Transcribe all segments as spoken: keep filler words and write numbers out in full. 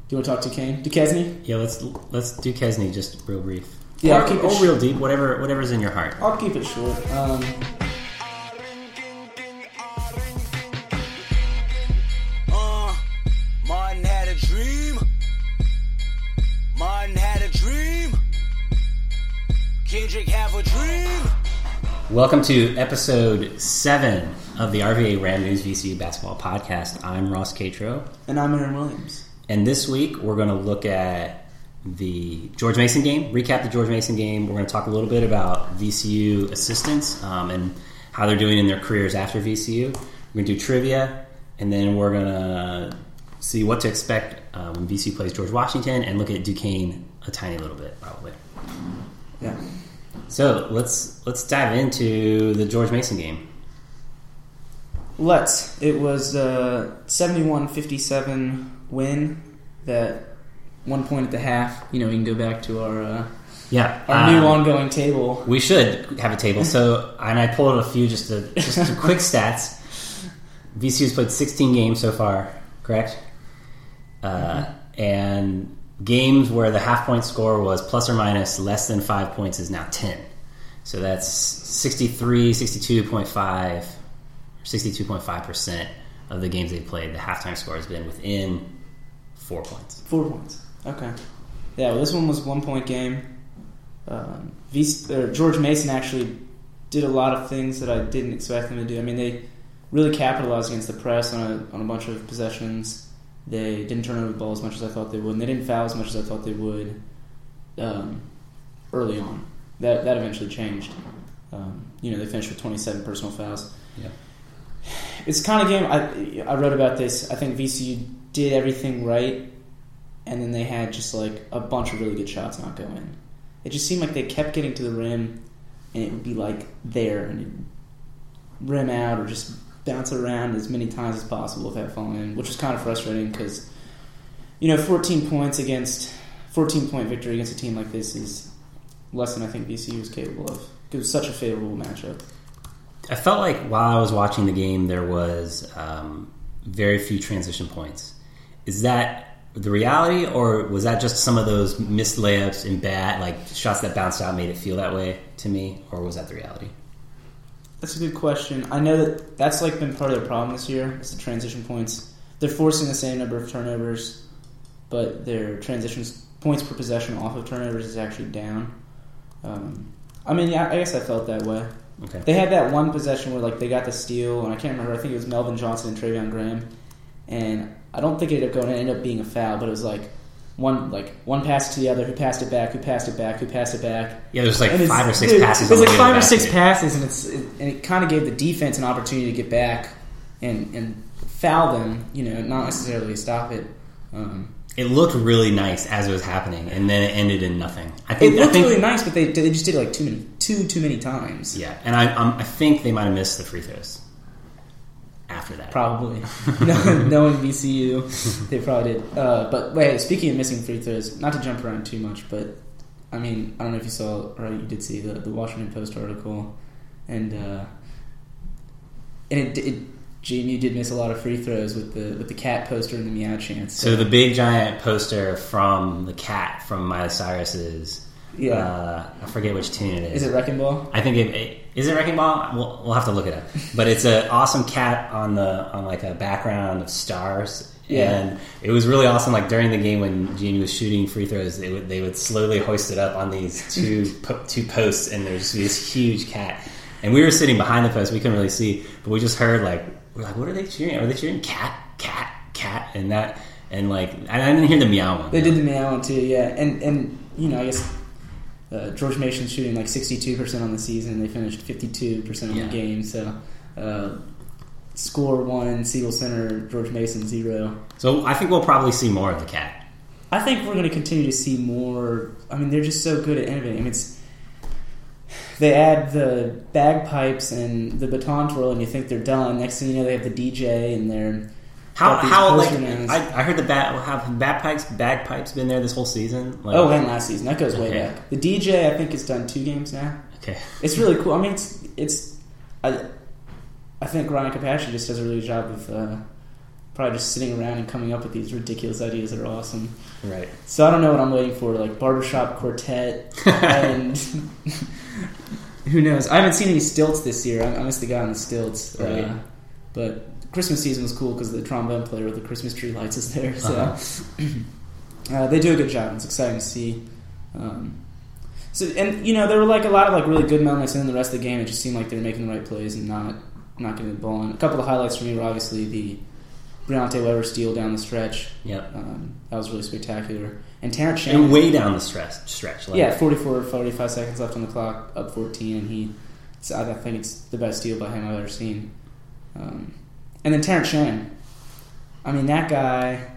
Do you want to talk Duquesne? Duquesne? Yeah, let's let's do Duquesne just real brief. Yeah, or, I'll keep it or sh- real deep, whatever whatever's in your heart. I'll keep it short. Um, uh, Martin had a dream. Martin had a dream. Kendrick have a dream. Welcome to episode seven of the R V A Ram News V C U Basketball Podcast. I'm Ross Catro. and I'm Aaron Williams. And this week, we're going to look at the George Mason game, recap the George Mason game. We're going to talk a little bit about V C U assistants um, and how they're doing in their careers after V C U. We're going to do trivia, and then we're going to see what to expect uh, when V C U plays George Washington and look at Duquesne a tiny little bit, probably. Yeah. So let's let's dive into the George Mason game. Let's. It was a seventy-one fifty-seven win. That one point at the half. You know, we can go back to our uh, Yeah, our um, new ongoing table. We should have a table. So, and I pulled a few just to, just some quick stats. V C U's played sixteen games so far, correct? Uh, mm-hmm. And games where the half point score was plus or minus less than five points is now ten. So that's sixty-three, sixty-two point five, sixty-two point five percent of the games they've played. The halftime score has been within four points. Four points. Okay. Yeah, well, this one was a one-point game. Um, v- uh, George Mason actually did a lot of things that I didn't expect them to do. I mean, they really capitalized against the press on a, on a bunch of possessions. They didn't turn over the ball as much as I thought they would, and they didn't foul as much as I thought they would um, early on. That that eventually changed. Um, you know, they finished with twenty-seven personal fouls. Yeah. It's the kind of game, I, I wrote about this, I think V C U did everything right, and then they had just like a bunch of really good shots not go in. It just seemed like they kept getting to the rim, and it would be like there, and it'd rim out or just bounce around as many times as possible without falling in, which was kind of frustrating because, you know, fourteen points against, fourteen point victory against a team like this is less than I think V C U was capable of. It was such a favorable matchup. I felt like while I was watching the game, there was um, very few transition points. Is that the reality, or was that just some of those missed layups and bad, like shots that bounced out made it feel that way to me, or was that the reality? That's a good question. I know that that's like been part of their problem this year. Is the transition points. They're forcing the same number of turnovers, but their transitions points per possession off of turnovers is actually down. Um, I mean, yeah, I guess I felt that way. Okay. They had that one possession where like they got the steal, and I can't remember. I think it was Melvin Johnson and Travion Graham, and I don't think it ended up going. It ended up being a foul, but it was like one like one pass to the other, who passed it back, who passed it back, who passed it back. Yeah, there's like and five or six it, passes. It was on like the five way or to the six basket. passes, and it's it, and it kind of gave the defense an opportunity to get back and and foul them. You know, not necessarily stop it. Um, It looked really nice as it was happening, and then it ended in nothing. I think it looked I think, really nice, but they they just did it like too many too too many times. Yeah, and I um, I think they might have missed the free throws after that. Probably. no, knowing V C U, they probably did. Uh, but wait, speaking of missing free throws, not to jump around too much, but I mean, I don't know if you saw or you did see the, the Washington Post article, and uh, and it, it G M U did miss a lot of free throws with the with the cat poster and the meow chants. So, so the big giant poster from the cat from Miley Cyrus's. Yeah, uh, I forget which tune it is. Is it Wrecking Ball? I think it, it is it Wrecking Ball. We'll, we'll have to look it up. But it's an awesome cat on the on like a background of stars. Yeah. And it was really awesome. Like during the game when G N U was shooting free throws, they would they would slowly hoist it up on these two po- two posts, and there's this huge cat. And we were sitting behind the post, we couldn't really see, but we just heard like we're like, what are they cheering? Are they cheering cat, cat, cat? And that and like I didn't hear the meow one. They did the meow one too, yeah. And and you know I guess. Uh, George Mason's shooting like sixty-two percent on the season, and they finished fifty-two percent on yeah. the game. So, uh, score one, Siegel Center, George Mason zero. So I think we'll probably see more of the cat. I think we're going to continue to see more. I mean, they're just so good at innovating. I mean, it's they add the bagpipes and the baton twirl, and you think they're done. Next thing you know, they have the D J and they're How how like posters. I, I heard the bat have bagpipes bagpipes been there this whole season. Like, oh, and last season that goes way okay. back. The D J I think has done two games now. Okay, it's really cool. I mean, it's it's I I think Ryan Capacci just does a really good job of uh, probably just sitting around and coming up with these ridiculous ideas that are awesome. Right. So I don't know what I'm waiting for, like barbershop quartet, and who knows? I haven't seen any stilts this year. I, I missed the guy on the stilts, Right. uh, but Christmas season was cool because the trombone player with the Christmas tree lights is there. So uh-huh. uh, they do a good job. It's exciting to see. Um, so and you know there were like a lot of like really good moments, and then the rest of the game it just seemed like they were making the right plays and not not getting the ball. And a couple of highlights for me were obviously the Briante Weber steal down the stretch. Yep. Um, that was really spectacular. And Terrence Shannon. And way down the stretch. stretch like, Yeah, forty-four, forty-five seconds left on the clock, up fourteen, and he. I think it's the best steal by him I've ever seen. Um, and then Terrence Shannon. I mean, that guy.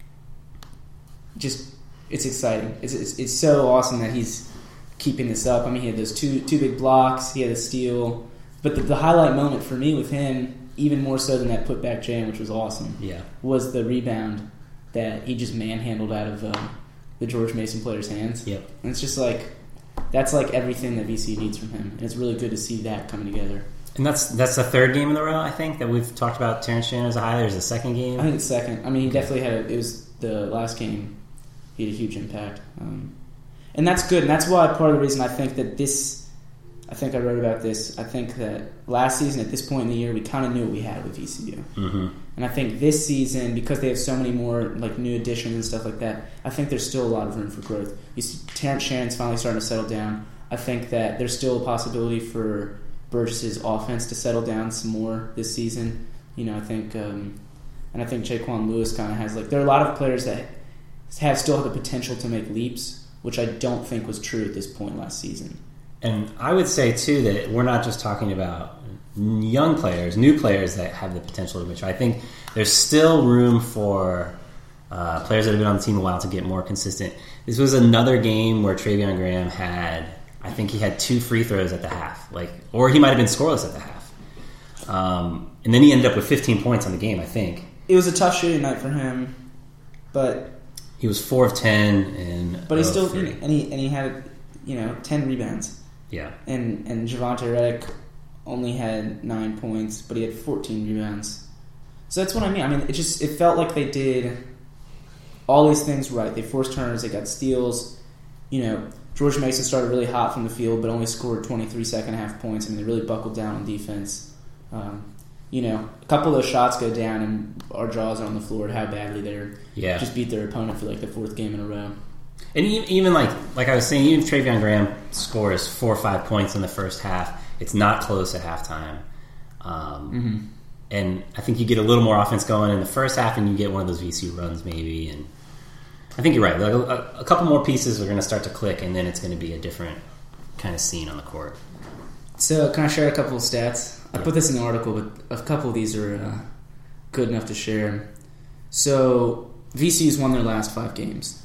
Just, it's exciting. It's, it's it's so awesome that he's keeping this up. I mean, he had those two two big blocks. He had a steal, but the, the highlight moment for me with him, even more so than that putback jam, which was awesome, yeah. was the rebound that he just manhandled out of uh, the George Mason player's hands. Yep. And it's just like, that's like everything that V C U needs from him. And it's really good to see that coming together. And that's that's the third game in a row, I think, that we've talked about Terrence Shannon as a highlight. There's the second game. I think it's second. I mean, he definitely had a, it was the last game, he had a huge impact. Um, and that's good. And that's why part of the reason I think that this, I think I wrote about this, I think that last season at this point in the year, we kind of knew what we had with V C U. Mm-hmm. And I think this season, because they have so many more like new additions and stuff like that, I think there's still a lot of room for growth. You see, Terrence Shannon's finally starting to settle down. I think that there's still a possibility for Burgess's offense to settle down some more this season. You know, I think, um, and I think Jaquan Lewis kind of has like there are a lot of players that have still have the potential to make leaps, which I don't think was true at this point last season. And I would say too that we're not just talking about young players, new players that have the potential to mature. I think there's still room for uh, players that have been on the team a while to get more consistent. This was another game where Travion Graham had, I think he had two free throws at the half, like, or he might have been scoreless at the half. Um, and then he ended up with fifteen points on the game, I think. It was a tough shooting night for him, but he was four of ten, and but he oh, still three. and he and he had you know ten rebounds. Yeah, and and Javonte Redick only had nine points, but he had fourteen rebounds. So that's what I mean. I mean, it just it felt like they did all these things right. They forced turnovers, they got steals. You know, George Mason started really hot from the field, but only scored twenty-three second half points. I mean, they really buckled down on defense. Um, you know, a couple of those shots go down, and our jaws are on the floor at how badly they're yeah. just beat their opponent for like the fourth game in a row. And even like like I was saying, even if Travion Graham scores four or five points in the first half, it's not close at halftime. Um, mm-hmm. And I think you get a little more offense going in the first half, and you get one of those V C U runs maybe. And I think you're right. Like a, a couple more pieces are going to start to click, and then it's going to be a different kind of scene on the court. So can I share a couple of stats? I put this in the article, but a couple of these are uh, good enough to share. So V C U's won their last five games.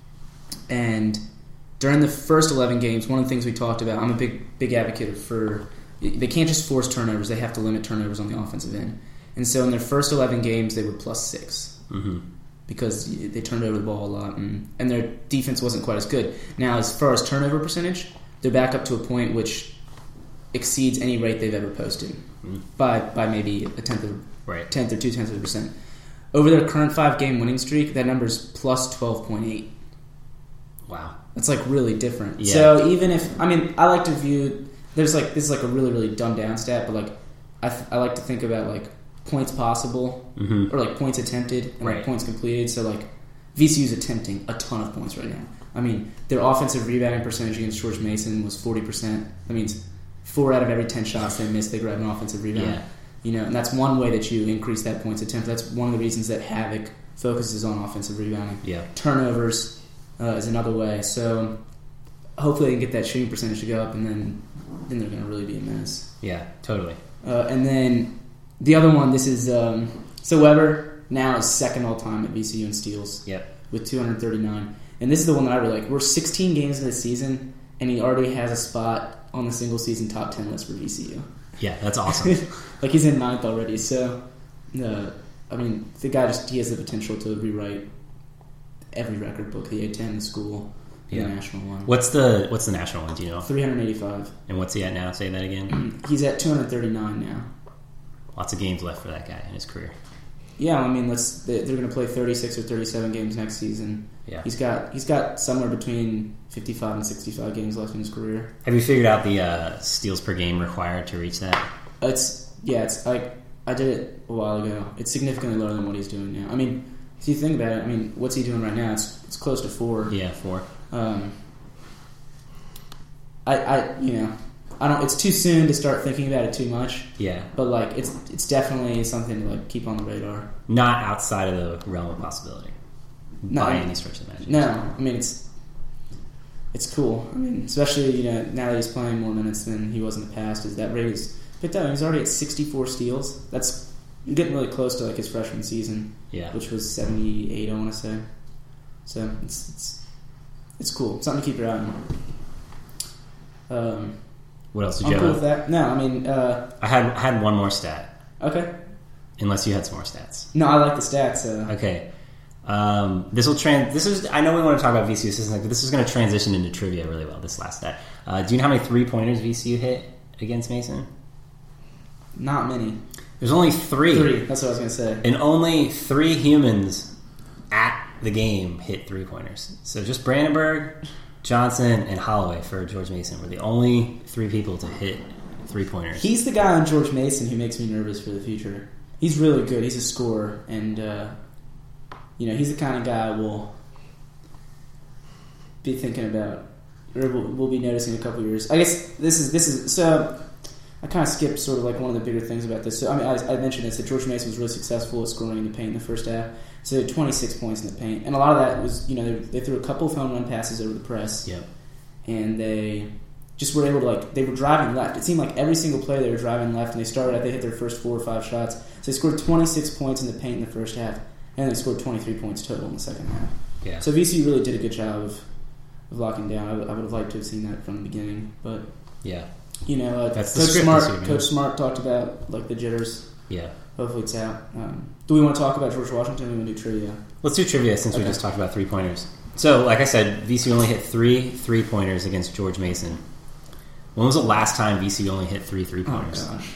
And during the first eleven games, one of the things we talked about, I'm a big big advocate for, they can't just force turnovers, they have to limit turnovers on the offensive end. And so in their first eleven games, they were plus six. Mm-hmm. Because they turned over the ball a lot, and, and their defense wasn't quite as good. Now, as far as turnover percentage, they're back up to a point which exceeds any rate they've ever posted mm-hmm. by by maybe a tenth of right. tenth or two tenths of a percent. Over their current five game winning streak, that number is plus twelve point eight. Wow, that's like really different. Yeah. So even if I mean, I like to view there's like this is like a really really dumbed down stat, but like I th- I like to think about like points possible mm-hmm. or like points attempted and right. like points completed. So like V C U's attempting a ton of points right now. I mean, their offensive rebounding percentage against George Mason was forty percent. That means four out of every ten shots they missed, they grab an offensive rebound. Yeah. You know, and that's one way that you increase that points attempt. That's one of the reasons that Havoc focuses on offensive rebounding. Yeah. Turnovers uh, is another way. So hopefully they can get that shooting percentage to go up, and then then they're going to really be a mess. Yeah, totally. Uh, and then the other one, this is um, so Weber now is second all time at V C U in steals. Yep. With two hundred thirty-nine. And this is the one that I really like. We're sixteen games into the season, and he already has a spot on the single season top ten list for V C U. Yeah, that's awesome. Like he's in ninth already. So, uh, I mean, the guy just he has the potential to rewrite every record book, the A ten, the school, yeah. the national one. What's the What's the national one? Do you know? three hundred eighty-five. And what's he at now? Say that again. He's at two hundred thirty-nine now. Lots of games left for that guy in his career. yeah, I mean, let's they- they're going to play thirty-six or thirty-seven games next season. Yeah. He's got he's got somewhere between fifty-five and sixty-five games left in his career. Have you figured out the uh, steals per game required to reach that? It's yeah, it's like I did it a while ago. It's significantly lower than what he's doing now. I mean, if you think about it, I mean, what's he doing right now? It's it's close to four. Yeah, four. Um, I I you know I don't. It's too soon to start thinking about it too much. Yeah. But like it's it's definitely something to like keep on the radar. Not outside of the realm of possibility. No, by any stretch of the imagination. No, I mean it's it's cool. I mean, especially you know now that he's playing more minutes than he was in the past, is that rate is picked up. He's already at sixty-four steals. That's getting really close to like his freshman season, Yeah. which was seventy-eight. I want to say. So it's it's it's cool. Something to keep your eye on. Um, What else did I'm you cool have? with that. No, I mean, uh, I had I had one more stat. okay. Unless you had some more stats. No, I like the stats. Uh, Okay. Um, this will trans. This is. I know we want to talk about V C U assistants, but this is going to transition into trivia really well. This last stat. Uh, do you know how many three pointers V C U hit against Mason? Not many. There's only three. Three. That's what I was gonna say. And only three humans at the game hit three pointers. So just Brandenburg, Johnson, and Holloway for George Mason were the only three people to hit three pointers. He's the guy on George Mason who makes me nervous for the future. He's really good. He's a scorer, and uh, you know he's the kind of guy we'll be thinking about, or we'll, we'll be noticing in a couple of years. I guess this is this is so. I kind of skipped sort of like one of the bigger things about this. So I mean, I, I mentioned this that George Mason was really successful at scoring in the paint in the first half. So twenty-six points in the paint, and a lot of that was you know they, they threw a couple of home run passes over the press. Yep. And they just were able to like they were driving left. It seemed like every single play they were driving left, and they started. They hit their first four or five shots. So they scored twenty-six points in the paint in the first half, and they scored twenty-three points total in the second half. Yeah. So V C U really did a good job of, of locking down. I would, I would have liked to have seen that from the beginning, but Yeah. you know, uh, That's the Coach script Smart. this year, man. Coach Smart talked about like the jitters. Yeah. Hopefully it's out. Um, do we want to talk about George Washington? Or do we want to do trivia? Let's do trivia since we Okay. just talked about three pointers. So, like I said, V C U only hit three three pointers against George Mason. When was the last time V C U only hit three three Oh pointers? gosh.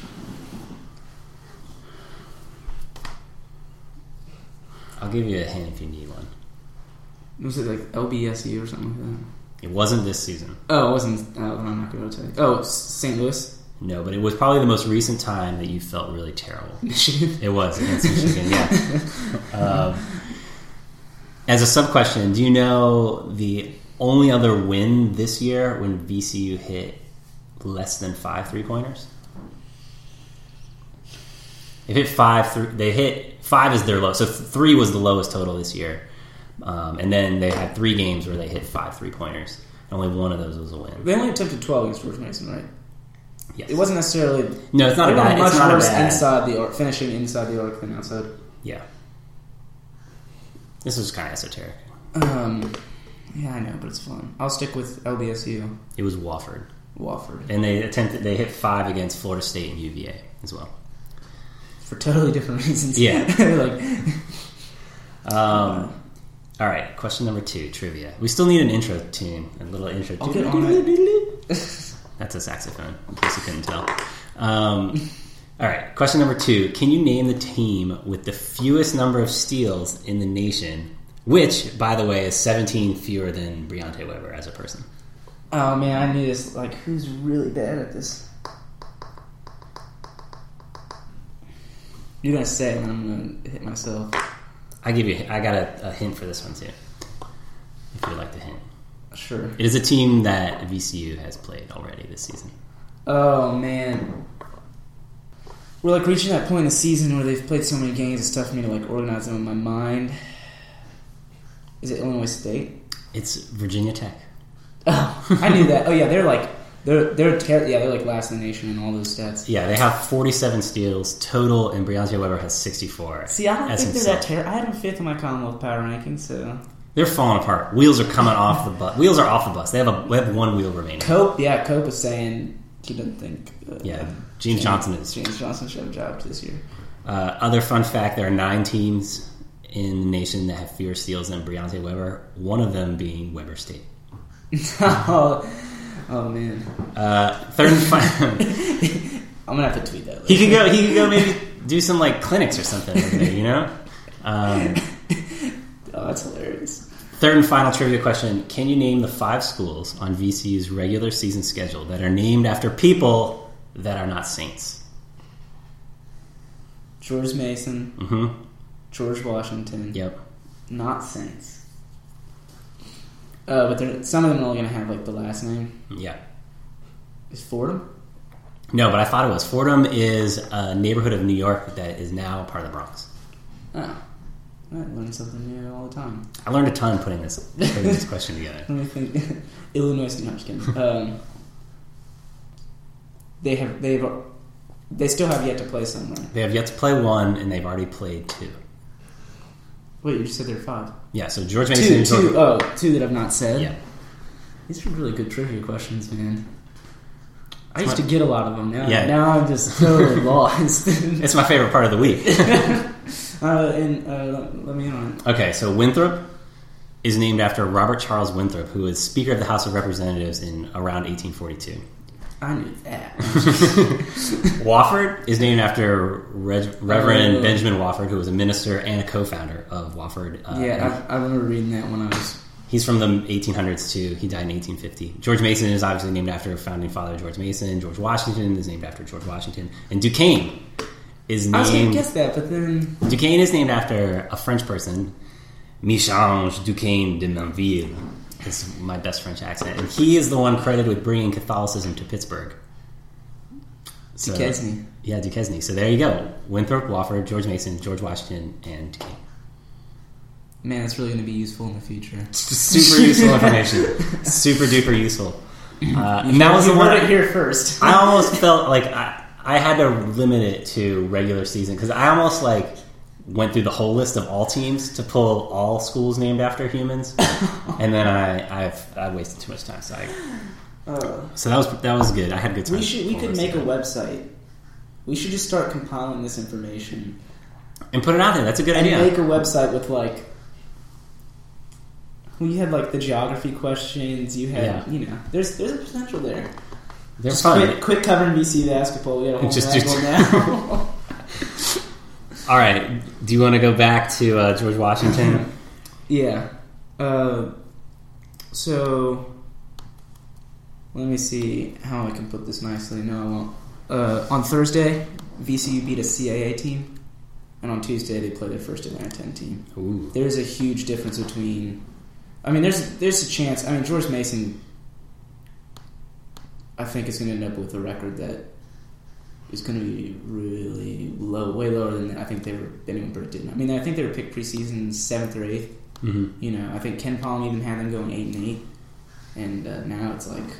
I'll give you a hint if you need one. Was it like L B S U or something like that? It wasn't this season. Oh, it wasn't. Oh, then I'm not going to tell you. Oh, Saint Louis, No, but it was probably the most recent time that you felt really terrible. Michigan. It was against Michigan, yeah. Um, as a sub question, do you know the only other win this year when V C U hit less than five three pointers? They hit five. Three, they hit five is their low. So three was the lowest total this year, um, and then they had three games where they hit five three pointers. Only one of those was a win. They only attempted twelve against George Mason, right? Yes. It wasn't necessarily. No, it's not they a were bad. much It's not a worse bad. inside the arc, finishing inside the arc than outside. Yeah. This was kind of esoteric. Um, yeah, I know, but it's fun. I'll stick with L B S U, It was Wofford, Wofford, and they attempted. They hit five against Florida State and U V A as well. for totally different reasons. Yeah. like Um, all right, question number two, trivia. We still need an intro tune, a little intro. I'll get on it. That's a saxophone, in case you couldn't tell. Um, all right, question number two. Can you name the team with the fewest number of steals in the nation, which, by the way, is seventeen fewer than Briante Weber as a person? Oh man, I knew this. Like, who's really bad at this? You're gonna say it, and I'm gonna hit myself. I give you. I got a, a hint for this one too. If you'd like the hint, Sure. it is a team that V C U has played already this season. Oh man, we're like reaching that point in the season where they've played so many games. It's tough for me to like organize them in my mind. Is it Illinois State? It's Virginia Tech. Oh, I knew that. Oh yeah, they're like they're they're ter- yeah they're like last in the nation in all those stats. Yeah, they have forty-seven steals total, and Briante Weber has sixty-four. See, I don't That's think they're insane. that terrible. I had them fifth in my Commonwealth Power rankings. So They're falling apart. Wheels are coming off the bus. Wheels are off the bus. They have a they have one wheel remaining. Cope, yeah, Cope is saying he doesn't think. Uh, Yeah, James Johnson is. James Johnson should have a job this year. Uh, other fun fact: there are nine teams in the nation that have fewer steals than Briante Weber. One of them being Weber State. oh, oh man, Uh, third and final. I'm gonna have to tweet that. He Later. could go. He could go maybe do some like clinics or something over there, you know? Um, Oh, that's hilarious. third and final trivia question. Can you name the five schools on V C U's regular season schedule that are named after people that are not Saints? George Mason, Mm-hmm. George Washington. Yep. Not Saints. Uh, but they're, some of them are only going to have like the last name. Yeah. Is Fordham? No, but I thought it was. Fordham is a neighborhood of New York that is now part of the Bronx. Oh. I learn something new all the time. I learned a ton putting this putting this question together. Let me think. Illinois, no, I'm just kidding. Um, they have, they've, they still have yet to play somewhere. They have yet to play one, and they've already played two. Wait, you just said there are five. Yeah, so George Mason Two, and George... two, oh, two that I've not said. Yeah. These are really good trivia questions, man. I used to get a lot of them. Now, Yeah. now I'm just totally lost. It's my favorite part of the week. uh, and uh, let, let me in on it. Okay, so Winthrop is named after Robert Charles Winthrop, who was Speaker of the House of Representatives in around eighteen forty-two. I knew that. Wofford is named after Re- Reverend Oh. Benjamin Wofford, who was a minister and a co-founder of Wofford. Uh, yeah, I, I remember reading that when I was... He's from the eighteen hundreds too. He died in eighteen fifty. George Mason is obviously named after founding father George Mason. George Washington is named after George Washington. And Duquesne is named... I was going to guess that, but then... Duquesne is named after a French person, Michel Duquesne de Mainville. Is my best French accent. And he is the one credited with bringing Catholicism to Pittsburgh. So, Duquesne. Yeah, Duquesne. So there you go. Winthrop, Wofford, George Mason, George Washington, and Duquesne. Man, it's really going to be useful in the future. Super useful information. Super duper useful. Uh, and that was the You one heard it here first. I almost felt like I, I had to limit it to regular season because I almost like went through the whole list of all teams to pull all schools named after humans, and then I I've, I wasted too much time. So I, Uh, so that was that was good. I had a good time. we should we could pulling make a this website. We should just start compiling this information and put it out there. That's a good and idea. make a website with like. Well, you had like the geography questions. You had, Yeah. you know, there's there's a potential there. They're Just fun. quit, quit covering B C basketball. We got a whole Just just do- now. All right. Do you want to go back to uh, George Washington? Yeah. Uh, so let me see how I can put this nicely. No, I won't. Uh, on Thursday, V C U beat a C A A team, and on Tuesday they play their first Atlanta ten team. Ooh. There's a huge difference between. I mean, there's there's a chance. I mean, George Mason, I think, is going to end up with a record that is going to be really low, way lower than I think they were anyone predicted. I mean, I think they were picked preseason seventh or eighth. Mm-hmm. You know, I think Ken Palm even had them going eight and eight, and uh, now it's like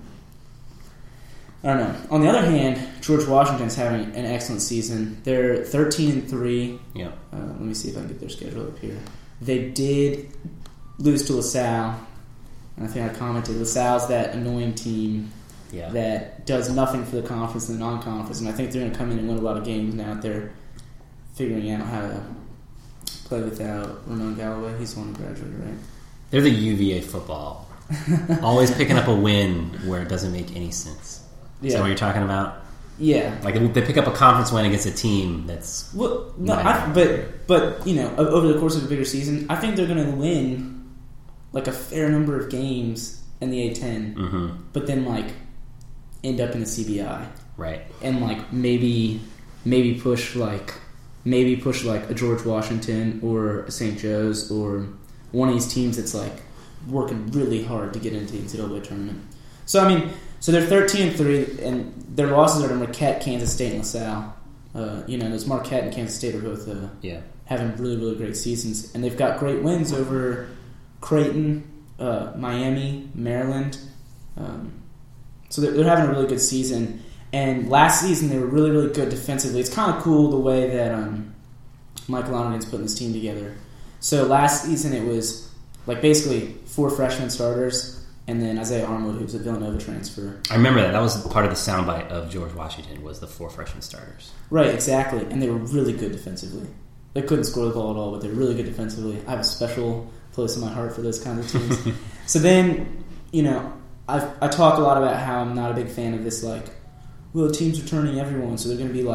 I don't know. On the other hand, George Washington's having an excellent season. They're thirteen and three. Yeah. Uh, let me see if I can get their schedule up here. They did lose to LaSalle, and I think I commented LaSalle's that annoying team Yeah. that does nothing for the conference and the non-conference, and I think they're going to come in and win a lot of games now that they're figuring out how to play without Ramon Galloway. He's the one who graduated, right? They're the U V A football. Always picking up a win where it doesn't make any sense. Is that what you're talking about? Yeah. Like they pick up a conference win against a team that's Well, no, Not I, but but you know, o- over the course of a bigger season, I think they're going to win like a fair number of games in the A ten, mm-hmm. but then like end up in the C B I right. and like maybe maybe push like maybe push like a George Washington or a Saint Joe's or one of these teams that's like working really hard to get into the N C double A tournament. So I mean, so they're thirteen and three, and their losses are to Marquette, Kansas State, and LaSalle. Uh, you know, those Marquette and Kansas State are both uh, Yeah. having really, really great seasons, and they've got great wins over Creighton, uh, Miami, Maryland. Um, so they're, they're having a really good season. And last season they were really, really good defensively. It's kind of cool the way that um, Mike Lonergan's putting this team together. So last season it was like basically four freshman starters, and then Isaiah Armwood, who was a Villanova transfer. I remember that. That was part of the soundbite of George Washington was the four freshman starters. Right, exactly. And they were really good defensively. They couldn't score the ball at all, but they were really good defensively. I have a special place in my heart for those kinds of teams. So then, you know, I I talk a lot about how I'm not a big fan of this, like, well, teams are turning everyone, so they're going to be like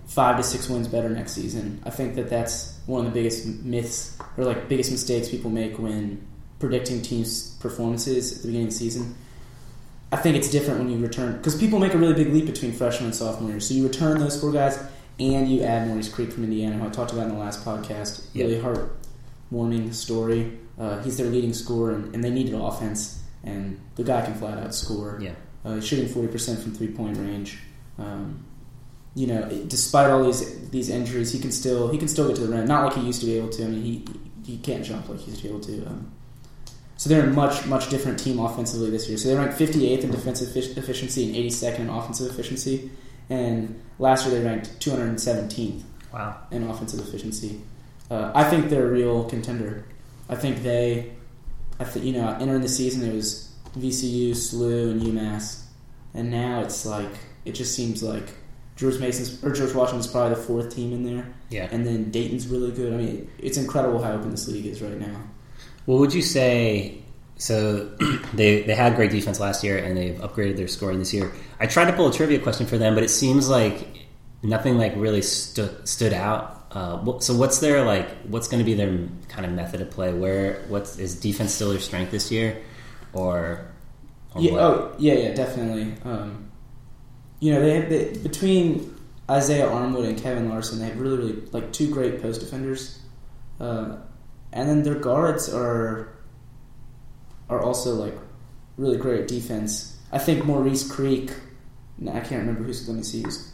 five to six wins better next season. I think that that's one of the biggest myths or like biggest mistakes people make when predicting teams' performances at the beginning of the season. I think it's different when you return because people make a really big leap between freshman and sophomore year. So you return those four guys and you add Maurice Creek from Indiana, who I talked about in the last podcast. Yep. Really heartwarming story. Uh, he's their leading scorer, and, and they needed offense, and the guy can flat out score. Yeah. Uh, he's shooting forty percent from three point range. Um, you know, despite all these these injuries, he can still he can still get to the rim. Not like he used to be able to. I mean, he he can't jump like he used to be able to. Um, so they're a much much different team offensively this year. So they ranked fifty-eighth in defensive efficiency and eighty-second in offensive efficiency. And last year they ranked two hundred seventeenth Wow. in offensive efficiency. Uh, I think they're a real contender. I think they, I think you know, entering the season it was V C U, S L U, and UMass, and now it's like it just seems like George Mason's or George Washington's probably the fourth team in there, Yeah. and then Dayton's really good. I mean, it's incredible how open this league is right now. What would you say? So they they had great defense last year, and they've upgraded their scoring this year. I tried to pull a trivia question for them, but it seems like nothing like really stood stood out. Uh, so what's their like? What's going to be their kind of method of play? Where what's is defense still their strength this year, or, or Yeah, what? oh yeah, yeah, definitely. Um, you know, they, they between Isaiah Armwood and Kevin Larson, they have really, really like two great post defenders, uh, and then their guards are are also like really great at defense. I think Maurice Creek. No, I can't remember who's. Let me see. Who's,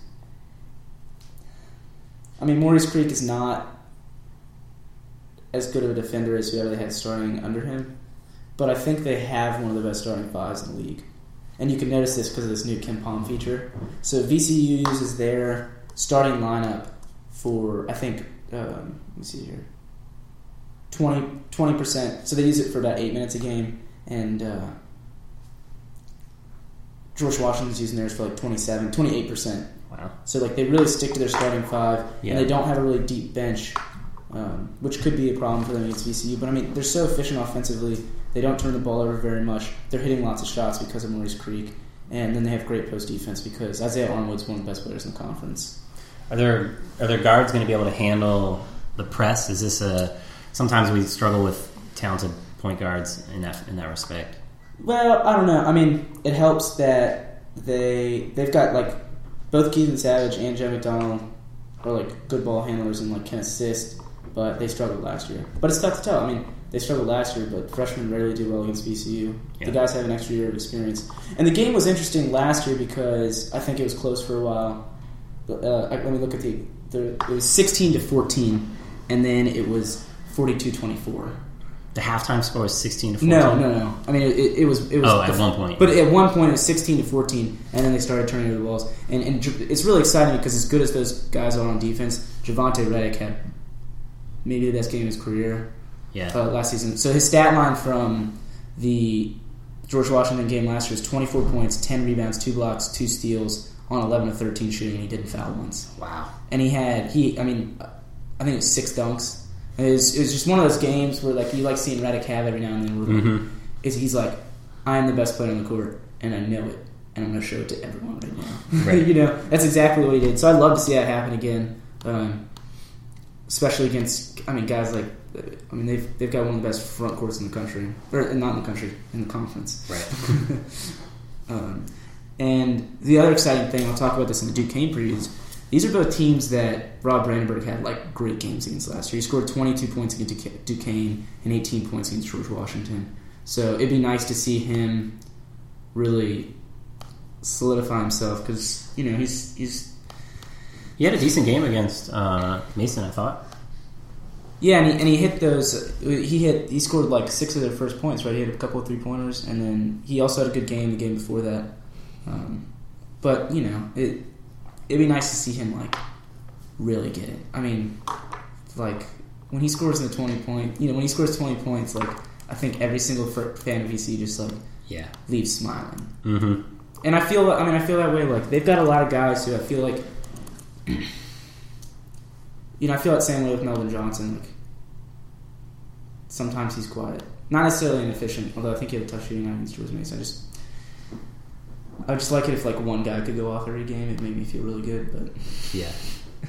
I mean, Maurice Creek is not as good of a defender as whoever they had starting under him, but I think they have one of the best starting fives in the league. And you can notice this because of this new Ken Palm feature. So V C U uses their starting lineup for, I think, um, let me see here, twenty percent. So they use it for about eight minutes a game, and uh, George Washington's using theirs for like twenty-seven, twenty-eight percent. Wow. So like they really stick to their starting five, Yeah. and they don't have a really deep bench, um, which could be a problem for them against V C U. But I mean, they're so efficient offensively. They don't turn the ball over very much. They're hitting lots of shots because of Maurice Creek, and then they have great post defense because Isaiah Armwood's one of the best players in the conference. Are there are their guards going to be able to handle the press? Is this a sometimes we struggle with talented point guards in that in that respect? Well, I don't know. I mean, it helps that they they've got like both Keithan Savage and Joe McDonald are like good ball handlers and like can assist, but they struggled last year. But it's tough to tell. I mean, they struggled last year, but freshmen rarely do well against V C U. Yeah. The guys have an extra year of experience, and the game was interesting last year because I think it was close for a while. Uh, let me look at the, the it was sixteen to fourteen, and then it was forty-two twenty-four. The halftime score was sixteen to fourteen. No, no, no. I mean, it, it was. It was. Oh, at one point. But at one point, it was sixteen to fourteen, and then they started turning over the balls. And, and it's really exciting because as good as those guys are on defense, Javonte Redick had maybe the best game of his career Yeah. uh, last season. So his stat line from the George Washington game last year was twenty-four points, ten rebounds, two blocks, two steals on eleven of thirteen shooting, and he didn't foul once. Wow. And he had he. I mean, I think it was six dunks. It was, it was just one of those games where like you like seeing Redick have every now and then. Where Mm-hmm. is he's like, I am the best player on the court, and I know it, and I'm going to show it to everyone right now. Right. You know, that's exactly what he did. So I'd love to see that happen again, um, especially against. I mean, guys like. I mean, they've they've got one of the best front courts in the country, or not in the country, in the conference. Right. um, and the other exciting thing, I'll talk about this in the Duquesne previews. These are both teams that Rob Brandenburg had like great games against last year. He scored twenty-two points against Duquesne and eighteen points against George Washington. So it'd be nice to see him really solidify himself because you know he's he's He had a decent game against uh, Mason, I thought. yeah, and he, and he hit those. He hit he scored like six of their first points. Right, he had a couple of three pointers, and then he also had a good game the game before that. Um, but you know it. It'd be nice to see him like really get it. I mean, like when he scores in the twenty point, you know, when he scores twenty points, like I think every single fan of V C just like Yeah. leaves smiling. Mm-hmm. And I feel, I mean, I feel that way. Like they've got a lot of guys who I feel like, you know, I feel that same way with Melvin Johnson. Like sometimes he's quiet, not necessarily inefficient. Although I think he had a tough shooting night against George Mason. I just. I would just like it if like one guy could go off every game. It made me feel really good, but Yeah.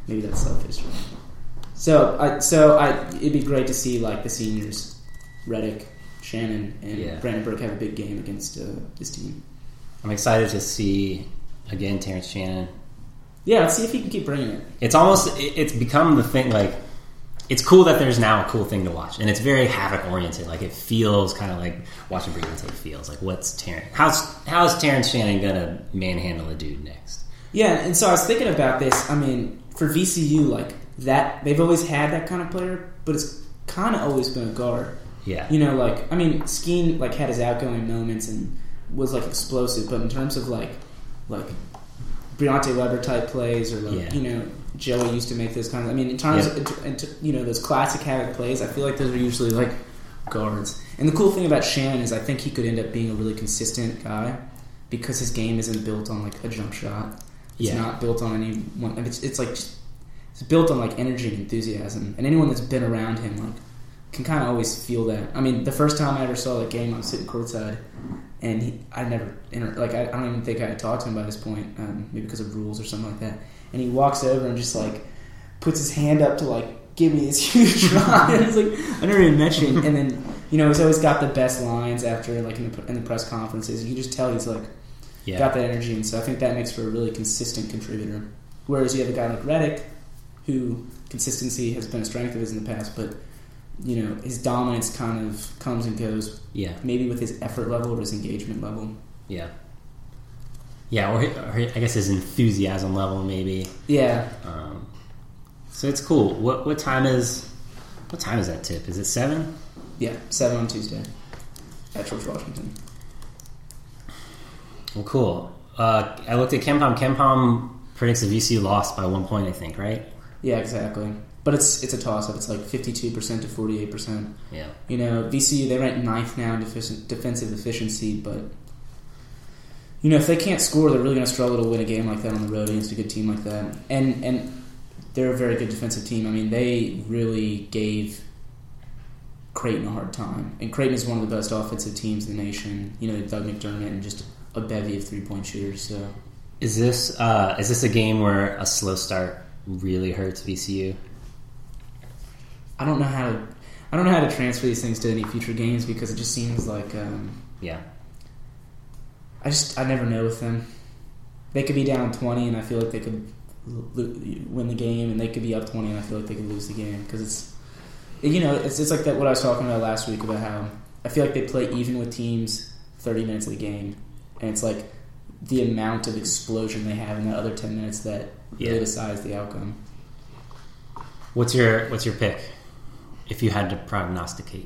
maybe that's selfish. So, I, so I, it'd be great to see like the seniors, Reddick, Shannon, and Yeah. Brandon Burke have a big game against uh, this team. I'm excited to see again Terrence Shannon. Yeah, let's see if he can keep bringing it. It's almost it- it's become the thing. Like, it's cool that there's now a cool thing to watch, and it's very Havoc oriented. Like, it feels kind of like watching Briante feels like what's Terrence? How's how's Terrence Shannon gonna manhandle a dude next? Yeah, and so I was thinking about this. I mean, for V C U, like that, they've always had that kind of player, but it's kind of always been a guard. Yeah, You know, like I mean, Skeen like had his outgoing moments and was like explosive, but in terms of like like Briante Weber type plays or like Yeah. you know Joey used to make those kinds. Of, I mean, in terms Yeah. of, in, in, you know those classic Havoc plays, I feel like those are usually like guards. And the cool thing about Shannon is I think he could end up being a really consistent guy because his game isn't built on like a jump shot. It's Yeah. not built on any one. It's, it's like just, it's built on like energy and enthusiasm. And anyone that's been around him like can kind of always feel that. I mean, the first time I ever saw that game, I was sitting courtside, and he, I never inter- like I, I don't even think I had talked to him by this point, um, maybe because of rules or something like that. And he walks over and just like puts his hand up to like give me this huge run. And it's like I never even mentioned. And then you know he's always got the best lines after like in the, in the press conferences. You can just tell he's like yeah, got that energy, and so I think that makes for a really consistent contributor. Whereas you have a guy like Reddick, who consistency has been a strength of his in the past, but you know his dominance kind of comes and goes. yeah, Maybe with his effort level or his engagement level. yeah, yeah. Or, or I guess his enthusiasm level, maybe. Yeah, Um, so it's cool. What what time is what time is that tip? Is it seven? yeah, seven on Tuesday at George Washington. Well, cool. Uh, I looked at KenPom. KenPom predicts the V C U lost by one point, I think, right? Yeah, exactly. But it's it's a toss up. It's like fifty-two percent to forty-eight percent. Yeah. You know, V C U they rank ninth now in defic- defensive efficiency, but you know if they can't score, they're really going to struggle to win a game like that on the road against a good team like that. And and they're a very good defensive team. I mean, they really gave Creighton a hard time, and Creighton is one of the best offensive teams in the nation. You know, Doug McDermott and just a bevy of three point shooters. So Is this uh, is this a game where a slow start really hurts V C U? I don't know how to I don't know how to transfer these things to any future games because it just seems like. Um, Yeah. I just I never know with them. They could be down twenty, and I feel like they could lo- win the game, and they could be up twenty, and I feel like they could lose the game because it's, you know, it's it's like that what I was talking about last week about how I feel like they play even with teams thirty minutes of the game, and it's like the amount of explosion they have in that other ten minutes that really Yeah. decides the outcome. What's your what's your pick? If you had to prognosticate.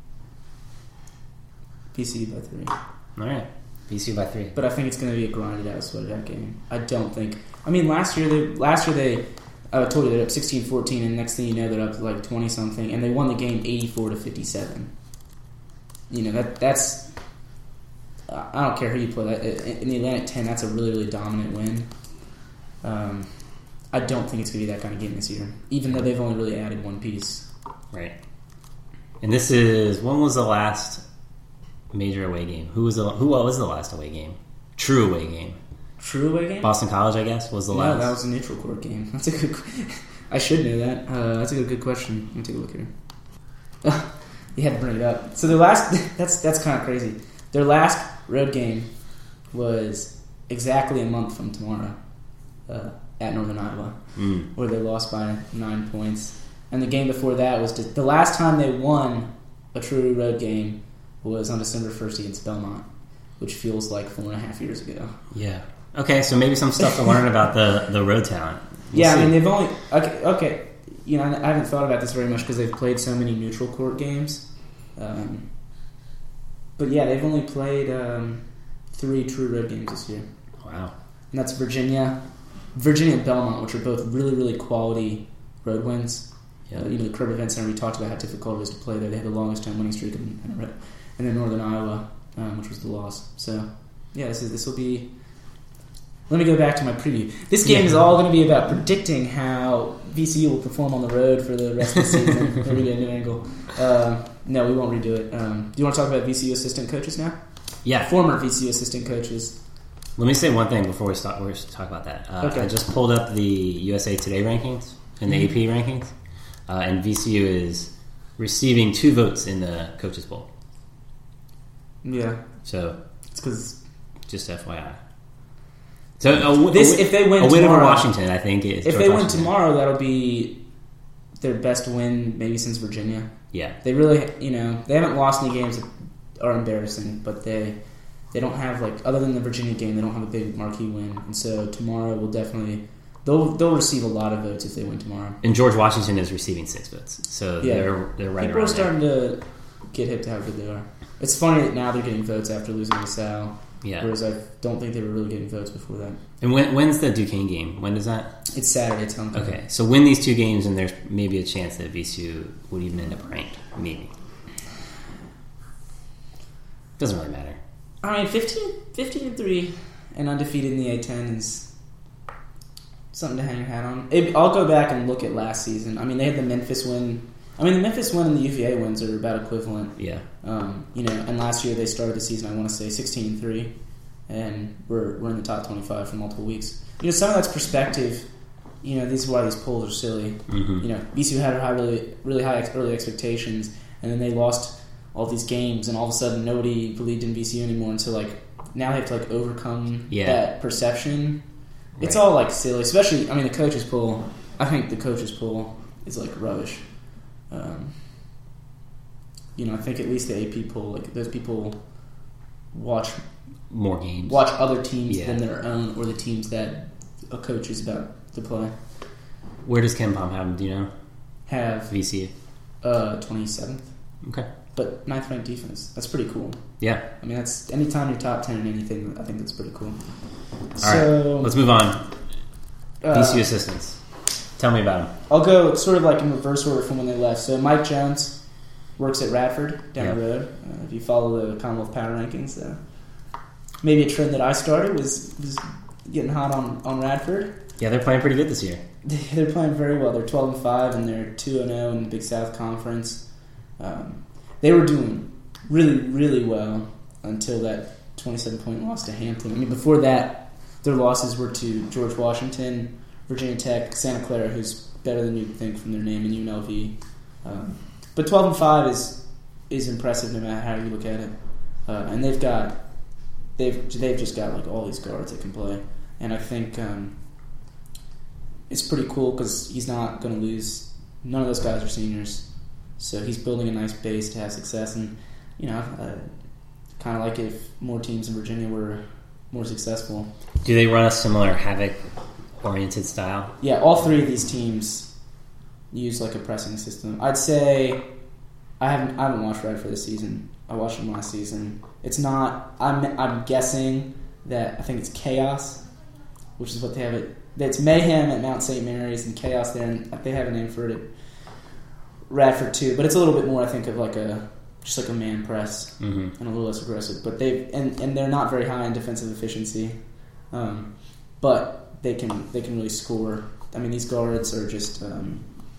V C U by three. All right. V C U by three. But I think it's going to be a grinded out, sweated out game. I don't think. I mean, last year they last year they I told you they're up sixteen fourteen, and next thing you know they're up to like twenty something, and they won the game eighty-four to fifty-seven. You know that that's. I don't care who you play. That in the Atlantic ten, that's a really really dominant win. Um, I don't think it's going to be that kind of game this year, even though they've only really added one piece. Right. And this is when was the last major away game? Who was the who what was the last away game? True away game. True away game? Boston College, I guess, was the No, last. that was a neutral court game. That's a good. I should know that. Uh, that's a good, good question. Let me take a look here. You had to bring it up. So their last. That's that's kind of crazy. Their last road game was exactly a month from tomorrow uh, at Northern Iowa, Mm. where they lost by nine points. And the game before that was just, the last time they won a true road game was on December first against Belmont, which feels like four and a half years ago. Yeah. Okay, so maybe some stuff to learn about the, the road talent. We'll Yeah, see. I mean they've only okay. okay you know, I haven't thought about this very much because they've played so many neutral court games. Um, but yeah, they've only played um, three true road games this year, Wow. and that's Virginia, Virginia and Belmont, which are both really really quality road wins. Yeah. Uh, you know, the Curb Event Center. We talked about how difficult it is to play there. They had the longest time winning streak in, in a row. And then Northern Iowa, um, which was the loss. So yeah, this is this will be. Let me go back to my preview. This game Yeah. is all going to be about predicting how V C U will perform on the road for the rest of the season. We're going to get a new angle. Um, no, we won't redo it. Um, do you want to talk about V C U assistant coaches now? Yeah. Former V C U assistant coaches. Let me say one thing before we start. We talk about that. Uh, Okay. I just pulled up the U S A Today rankings and the Mhm. A P rankings, uh, and V C U is receiving two votes in the coaches poll. Yeah, So it's because just F Y I. So a, w- this a, w- if they win a win over tomorrow- Washington, I think is If George they win Washington. tomorrow, that'll be their best win maybe since Virginia. Yeah, They really, you know, they haven't lost any games that are embarrassing, but they they don't have like other than the Virginia game, they don't have a big marquee win, and so tomorrow will definitely they'll they'll receive a lot of votes if they win tomorrow. and George Washington is receiving six votes, so Yeah. they're they're right People are around there. starting to get hip to how good they are. It's funny that now they're getting votes after losing to Sal, Yeah, whereas I don't think they were really getting votes before that. and when, when's the Duquesne game? When does that? It's Saturday, it's home. Okay, so win these two games, and there's maybe a chance that V C U would even end up ranked. Maybe. Doesn't really matter. I mean, fifteen, fifteen and three and undefeated in the A ten is something to hang your hat on. It, I'll go back and look at last season. I mean, they had the Memphis win. I mean, the Memphis win and the U V A wins are about equivalent. Yeah. Um, you know, and last year they started the season, I want to say, sixteen and three, and we're, we're in the top twenty-five for multiple weeks. You know, some of that's perspective. You know, this is why these polls are silly. Mm-hmm. You know, V C U had high, really, really high ex- early expectations, and then they lost all these games, and all of a sudden nobody believed in V C U anymore. And so, like, now they have to like overcome Yeah. that perception. It's Right. all like silly, especially. I mean, the coaches poll. I think the coaches poll is like rubbish. Um, you know, I think at least the A P poll, like those people watch More games. watch other teams Yeah. than their own, or the teams that a coach is about to play. Where does Ken Palm have him? Do you know? Have V C U. uh twenty seventh, Okay. but ninth ranked defense. That's pretty cool. Yeah. I mean, that's anytime you're top ten in anything. I think that's pretty cool. All so right. Let's move on. uh, V C U assistants. Tell me about them. I'll go sort of like in reverse order from when they left. So Mike Jones works at Radford down Yeah. the road. Uh, if you follow the Commonwealth Power Rankings, uh, maybe a trend that I started was, was getting hot on, on Radford. Yeah, they're playing pretty good this year. They're playing very well. They're twelve and five, and they're two and zero in the Big South Conference. Um, they were doing really, really well until that twenty-seven point loss to Hampton. I mean, before that, their losses were to George Washington, Virginia Tech, Santa Clara, who's better than you'd think from their name, and U N L V. Um, but twelve and five is is impressive no matter how you look at it. Uh, and they've got they've they've just got like all these guards that can play, and I think. Um, It's pretty cool because he's not going to lose. None of those guys are seniors, so he's building a nice base to have success. And you know, uh, kind of like if more teams in Virginia were more successful. Do they run a similar Havoc-oriented style? Yeah, all three of these teams use like a pressing system. I'd say I haven't I haven't watched Red for this season. I watched them last season. It's not. I'm I'm guessing that I think it's Chaos, which is what they have it. It's Mayhem at Mount Saint Mary's and Chaos there, and they have a name for it at Radford too. But it's a little bit more, I think, of like a just like a man press Mm-hmm. and a little less aggressive. But they and, and they're not very high in defensive efficiency, um, but they can they can really score. I mean, these guards are just um,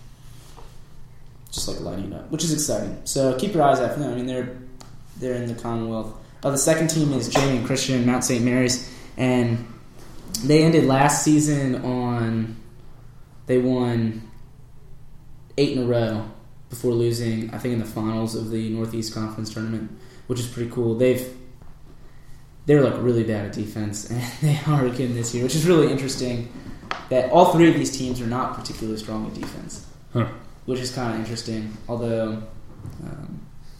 just like lighting up, which is exciting. So keep your eyes out for them. I mean, they're they're in the Commonwealth. Uh, the second team is Jamie and Christian, Mount Saint Mary's, and they ended last season on. They won eight in a row before losing, I think, in the finals of the Northeast Conference tournament, which is pretty cool. They've they're like really bad at defense, and they are again this year, which is really interesting. That all three of these teams are not particularly strong at defense, Huh. which is kind of interesting. Although um,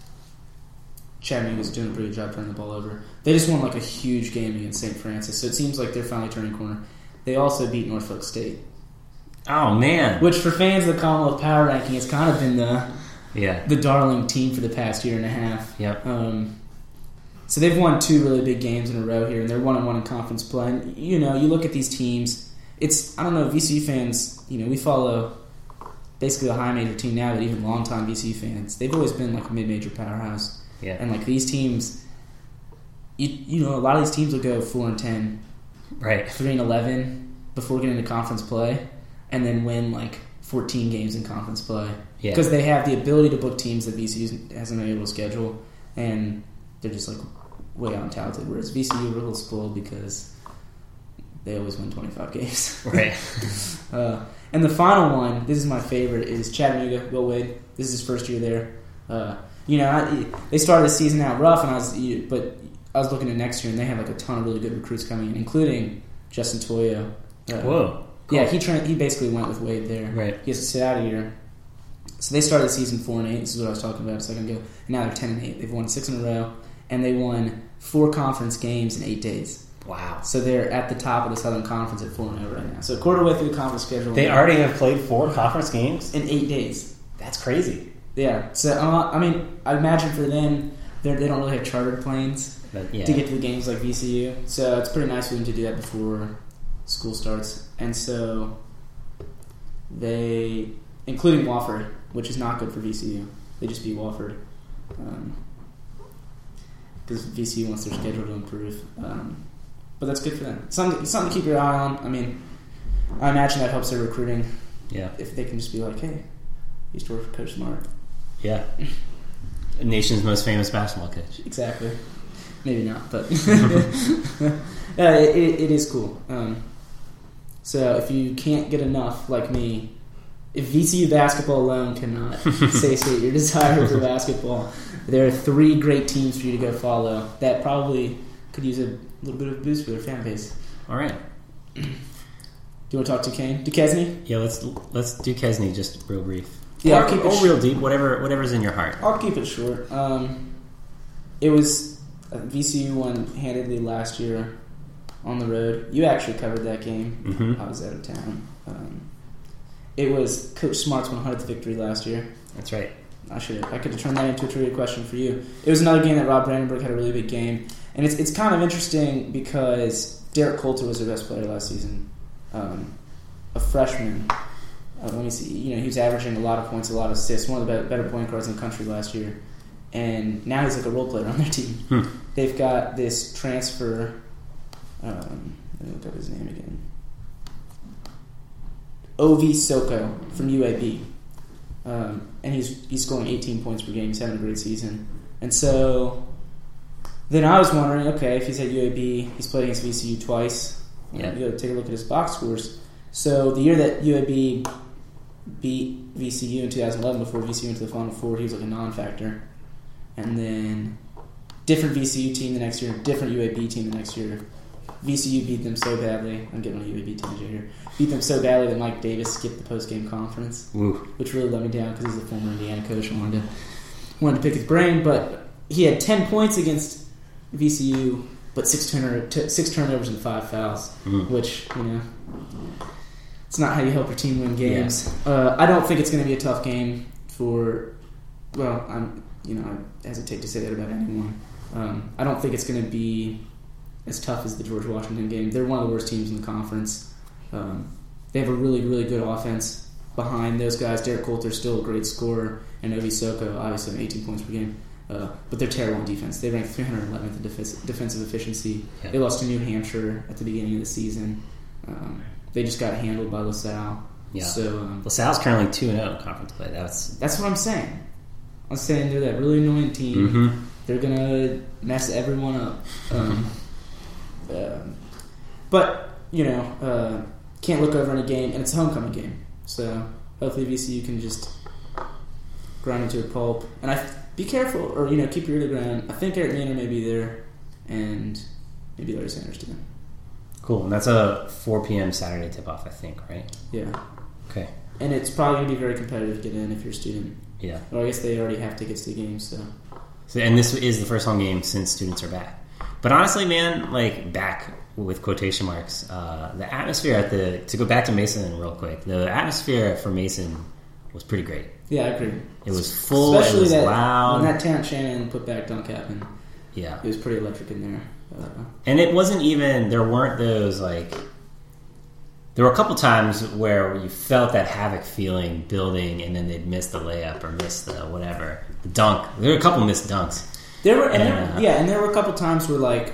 Chattanooga is doing a pretty good job turning the ball over. They just won like a huge game against Saint Francis, so it seems like they're finally turning a corner. They also beat Norfolk State, Oh, man. which for fans of the Commonwealth Power Ranking has kind of been the Yeah. the darling team for the past year and a half. Yep. Um, so they've won two really big games in a row here, and they're one and one in conference play. And, you know, you look at these teams. It's I don't know V C U fans. You know, we follow basically a high major team now, but even longtime V C U fans, they've always been like a mid major powerhouse. Yeah. And like these teams, you you know, a lot of these teams will go four and ten, Right. three and eleven before getting to conference play, and then win like fourteen games in conference play. Yeah. Because they have the ability to book teams that V C U hasn't been able to schedule, and they're just like way out talented. Whereas V C U were a little spoiled because they always win twenty-five games. Right. uh, and the final one, this is my favorite, is Chattanooga, Will Wade. This is his first year there. Uh, you know, I, they started the season out rough, and I was, but I was looking at next year, and they have like a ton of really good recruits coming in, including Justin Toyo. Uh, Whoa. Cool. Yeah, he tra- he basically went with Wade there. Right. He has to sit out a year. So they started the season four and eight. This is what I was talking about a second ago. And now they're ten and eight. They've won six in a row, and they won four conference games in eight days. Wow. So they're at the top of the Southern Conference at four and zero right now. So a quarter way through the conference schedule. They already have played four conference games in eight days. That's crazy. Yeah. So uh, I mean, I imagine for them, they they don't really have chartered planes But, yeah. to get to the games like V C U. So it's pretty nice for them to do that before school starts. And so they, including Wofford, which is not good for V C U. They just beat Wofford because um, V C U wants their schedule to improve. Um, but that's good for them. Something, something to keep your eye on. I mean, I imagine that helps their recruiting. Yeah. If they can just be like, hey, I used to work for Coach Smart. Yeah. Nation's most famous basketball coach. Exactly. Maybe not, but uh, it, it, it is cool. Um, so if you can't get enough, like me, if V C U basketball alone cannot satiate your desire for basketball, there are three great teams for you to go follow that probably could use a little bit of a boost for their fan base. All right. Do you want to talk to Kane? Duquesne? Yeah, let's let's do Kesney just real brief. Yeah, or, I'll keep it or sh- real deep, whatever whatever's in your heart. I'll keep it short. Um, it was uh, V C U won handedly last year on the road. You actually covered that game. Mm-hmm. I was out of town. Um, it was Coach Smart's one hundredth victory last year. That's right. I should I could have turned that into a trivia question for you. It was another game that Rob Brandenburg had a really big game, and it's it's kind of interesting because Derek Coulter was their best player last season, um, a freshman. Uh, let me see. You know, he was averaging a lot of points, a lot of assists, one of the better, better point guards in the country last year, and now he's like a role player on their team. Hmm. They've got this transfer. Um, let me look up his name again. Ovi Soko from U A B. Um, and he's he's scoring eighteen points per game. He's having a great season. And so then I was wondering, okay, if he's at U A B, he's played against V C U twice. Yeah. You got to take a look at his box scores. So the year that U A B beat V C U in two thousand eleven, before V C U went to the Final Four, he was like a non-factor. And then different V C U team the next year, different U A B team the next year. V C U beat them so badly. I'm getting on a U A B tangent here. Beat them so badly that Mike Davis skipped the post-game conference, Woo. which really let me down because he's a former Indiana coach and wanted to wanted to pick his brain. But he had ten points against V C U, but six turnover, t- six turnovers and five fouls, Mm. which, you know, it's not how you help your team win games. Yeah. Uh, I don't think it's going to be a tough game for. Well, I'm you know I hesitate to say that about anyone. Um, I don't think it's going to be as tough as the George Washington game. They're one of the worst teams in the conference. Um, they have a really, really good offense behind those guys. Derek Coulter's still a great scorer, and Ovi Soko, obviously, eighteen points per game. Uh, but they're terrible on defense. They ranked three hundred eleventh in def- defensive efficiency. Yeah. They lost to New Hampshire at the beginning of the season. Um, they just got handled by LaSalle. Yeah. So um, LaSalle's currently two and zero in conference play. That's that's what I'm saying. I'm saying they're that really annoying team. Mm-hmm. They're gonna mess everyone up. Um, um, but you know, uh, can't look over in a game, and it's a homecoming game. So hopefully V C U can just grind into a pulp. And I be careful, or you know, keep your ear to the ground. I think Eric Manor may be there, and maybe Larry Sanders too. cool. And that's a four p.m. Saturday tip-off, I think, right? Yeah. Okay. And it's probably going to be very competitive to get in if you're a student. Yeah. Or I guess they already have tickets to the game, so. So, and this is the first home game since students are back. But honestly, man, like, back with quotation marks, uh, the atmosphere at the, to go back to Mason real quick, the atmosphere for Mason was pretty great. Yeah, I agree. It was full, Especially it was that, loud. when that Terrence Shannon put back dunk happened. Yeah. It was pretty electric in there. Uh, And it wasn't even, there weren't those, like, there were a couple times where you felt that havoc feeling building, and then they'd miss the layup or miss the whatever, the dunk. There were a couple missed dunks. There were, and And, there, uh, yeah, and there were a couple times where, like,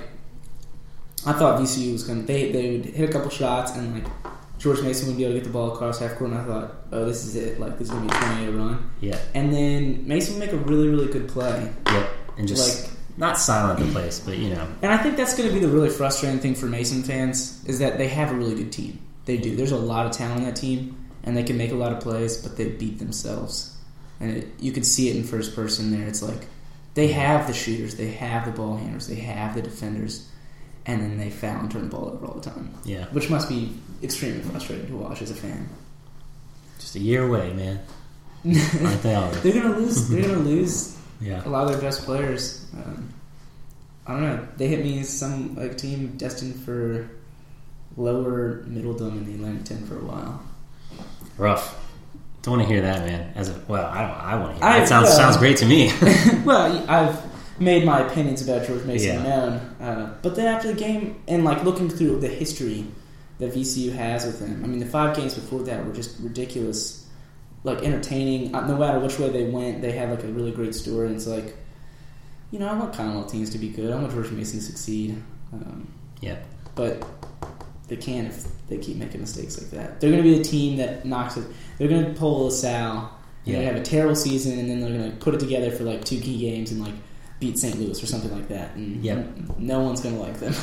I thought V C U was going to, they, they would hit a couple shots, and, like, George Mason would be able to get the ball across half court, and I thought, oh, this is it. Like, this is going to be a twenty-eight run. Yeah. And then Mason would make a really, really good play. Yep. And just Like, not silent the place, but you know. And I think that's going to be the really frustrating thing for Mason fans is that they have a really good team. They do. There's a lot of talent on that team, and they can make a lot of plays, but they beat themselves. And it, you can see it in first person there. It's like they have the shooters, they have the ball handlers, they have the defenders, and then they foul and turn the ball over all the time. Yeah. Which must be extremely frustrating to watch as a fan. Just a year away, man. Aren't they all? They're gonna lose. They're gonna lose. Yeah. A lot of their best players. Um, I don't know. They hit me as some like team destined for lower middledom in the Atlantic ten for a while. Rough. Don't want to hear that, man. As a, well, I don't. I want to hear. I, That sounds well, sounds great to me. Well, I've made my opinions about George Mason Yeah. known, uh, but then after the game and like looking through the history that V C U has with him, I mean, the five games before that were just ridiculous, like entertaining. Uh, no matter which way they went, they had like a really great story. And it's like, you know, I want Commonwealth teams to be good. I want George Mason to succeed. Um, Yeah. But they can't if they keep making mistakes like that. They're going to be the team that knocks it. They're going to pull LaSalle. And Yeah. They have a terrible season, and then they're going to put it together for like two key games and like beat Saint Louis or something like that. And Yep. no one's going to like them.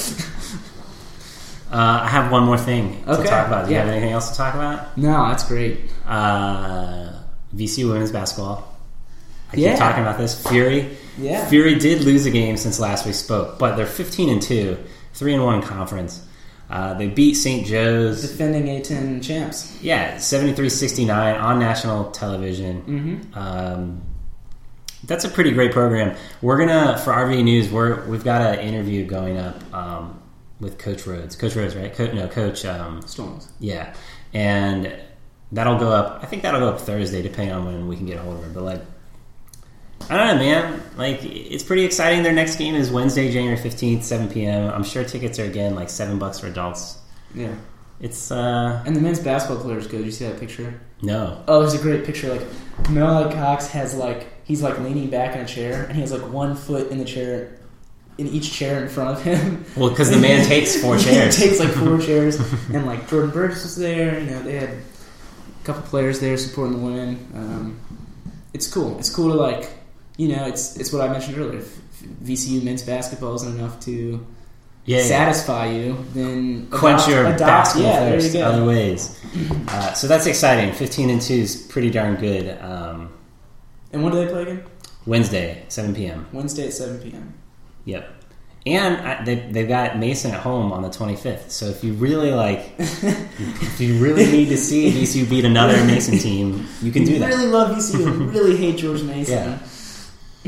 Uh, I have one more thing to Okay. talk about. Do you Yeah. have anything else to talk about? No, that's great. Uh, V C U women's basketball. I Yeah. keep talking about this. Fury. Yeah. Fury did lose a game since last we spoke, but they're fifteen and two, three and one in conference. Uh, they beat Saint Joe's. Defending A ten champs. Yeah, seventy-three sixty-nine on national television. Mm-hmm. Um, that's a pretty great program. We're gonna for R V News. We're we've got an interview going up um, with Coach Rhodes. Coach Rhodes, right? Co- no, Coach. Um, Storms. yeah, and that'll go up. I think that'll go up Thursday, depending on when we can get a hold of her. But like, I don't know, man. Like, it's pretty exciting. Their next game is Wednesday, January fifteenth, seven p.m. I'm sure tickets are again like seven bucks for adults. Yeah. It's uh And the men's basketball player is good. Did you see that picture? no. Oh, there's a great picture. Like Noah Cox has like he's like leaning back in a chair, and he has like one foot in the chair, in each chair in front of him. Well, because the man takes four chairs. He takes like four chairs, and like Jordan Burgess was there. You know, they had a couple players there supporting the women. Um, it's cool. It's cool to like, you know, it's it's what I mentioned earlier. If V C U men's basketball isn't enough to Yeah, yeah. satisfy you, then Quench adopt- your adopt, basketball yeah, there thirst you go. other ways. Uh, so that's exciting. Fifteen and two is pretty darn good. Um, And when do they play again? Wednesday, seven p.m. Wednesday at seven p.m. Yep. And I, they they've got Mason at home on the twenty-fifth. So if you really like, if you really need to see V C U beat another Mason team, you can do that. Really love V C U. Really hate George Mason. Yeah.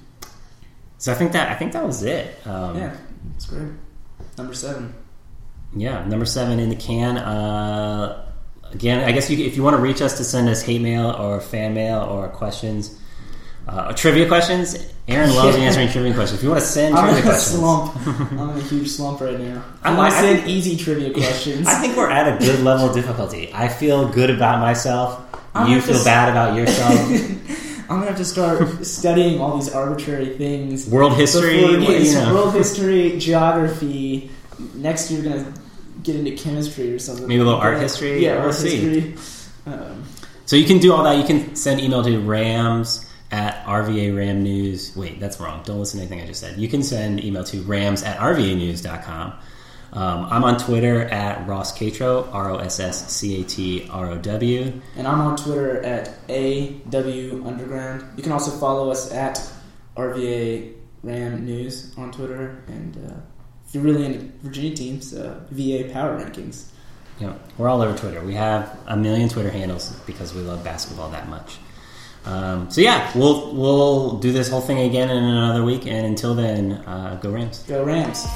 So I think that I think that was it. Um, Yeah, it's great. Number seven. Yeah, number seven in the can. Uh, again, I guess you, if you want to reach us to send us hate mail or fan mail or questions, uh, or trivia questions, Aaron loves Yeah. answering trivia questions. If you want to send I'm trivia in a questions, slump. I'm in a huge slump right now. I I'm like- gonna I send think- easy trivia questions. I think we're at a good level of difficulty. I feel good about myself. I'm You gonna feel just- bad about yourself. I'm gonna have to start studying all these arbitrary things. World history, before what- games. you know. World history, geography. Next year, gonna get into chemistry or something. Maybe a little art Yeah. history? Yeah, We'll art see. history. Um, So you can do all that. You can send email to rams at R V A Ram News. Wait, that's wrong. Don't listen to anything I just said. You can send email to rams at r v a news dot com. Um, I'm on Twitter at Ross Catro, R O S S C A T R O W. and I'm on Twitter at A W Underground. You can also follow us at R V A Ram News on Twitter. And uh, if you're really into Virginia teams, uh, V A Power Rankings. You know, we're all over Twitter. We have a million Twitter handles because we love basketball that much. Um, so yeah, we'll we'll do this whole thing again in another week. And until then, uh, go Rams. Go Rams.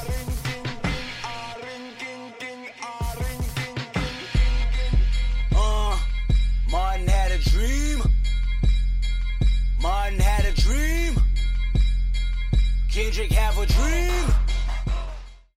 Uh, Martin had a dream. Martin had a dream. Kendrick have a dream.